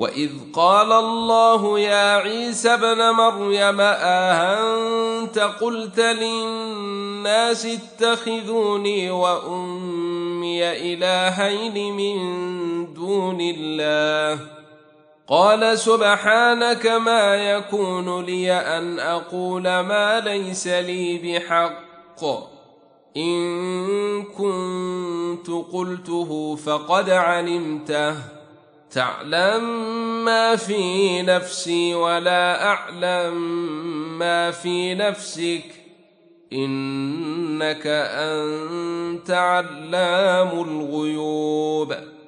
وإذ قال الله يا عيسى ابن مريم أأنت قلت للناس اتخذوني وأمي إلهين من دون الله قال سبحانك ما يكون لي أن أقول ما ليس لي بحق إن كنت قلته فقد علمته تعلم ما في نفسي ولا أعلم ما في نفسك إنك أنت علام الغيوب.